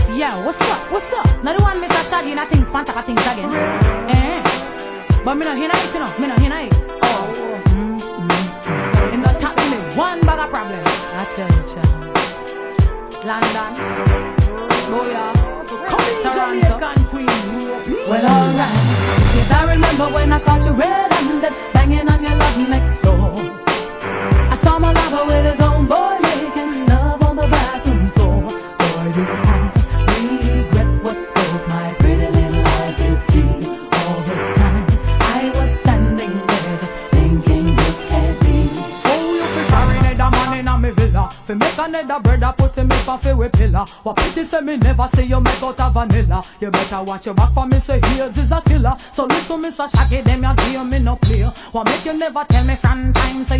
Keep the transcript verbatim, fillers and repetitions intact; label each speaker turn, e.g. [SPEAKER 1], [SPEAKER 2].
[SPEAKER 1] Yeah, what's up? What's up? Now the one Mister Shaggy and I think span top things again. Eh? But me no hear it, you know. Me no hear it. Oh. Mm, mm. In the top me one bag of problem. I tell you, child. London. Oh yeah. Come in, Jamaican queen. Well, alright. Yes, I remember when I caught you red-handed, banging on your love next door. I saw my lover with his own boy making love on the bathroom floor. Boy, did I regret what both my pretty little eyes did see. All the time I was standing there just thinking this can't be.
[SPEAKER 2] Oh, you fi carry another man in a me villa, fi make another brother put him up a fi we pillar. What pity say me never see you make out a vanilla. You better watch your back for me, say heels is a killer. So listen, Mister Shaggy, them your game me no play. What make you never tell me from time say